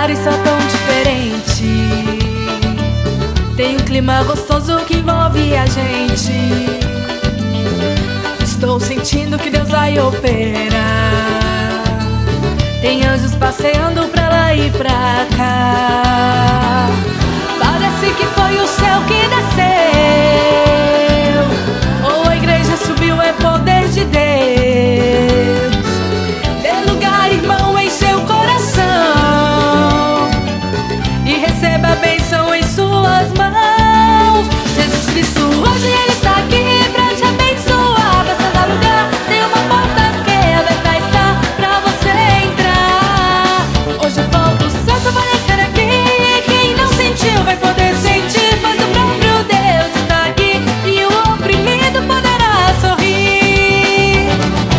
lugares são tão diferentes. Tem um clima gostoso que envolve a gente. Estou sentindo que Deus vai operar. Tem anjos passeando pra lá e pra cá. Parece que foi o céu que desceu, ou a igreja subiu, é poder de Deus. Dê lugar, irmão, em seu coração e receba a bênção em suas mãos. Jesus Cristo, hoje Ele está aqui pra te abençoar. Basta dar lugar, tem uma porta que aberta está pra você entrar. Hoje o fogo santo vai descer aqui, e quem não sentiu vai poder sentir, pois o próprio Deus está aqui e o oprimido poderá sorrir.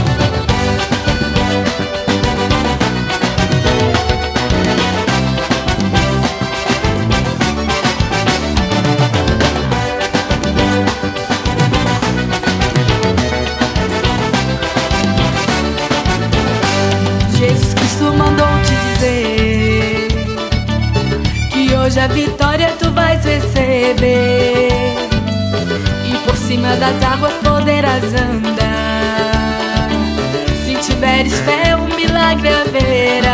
Jesus Cristo mandou te dizer que hoje a vitória tu vais receber, e por cima das águas poderás andar. Se tiveres fé, um milagre haverá.